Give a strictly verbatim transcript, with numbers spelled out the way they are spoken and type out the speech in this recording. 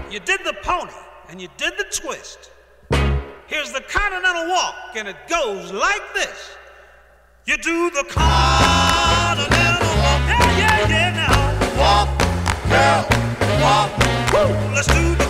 You did the pony, and you did the twist. Here's the continental walk, and it goes like this. You do the continental walk. Yeah, yeah, yeah, now. Walk, girl, walk. Woo. Let's do the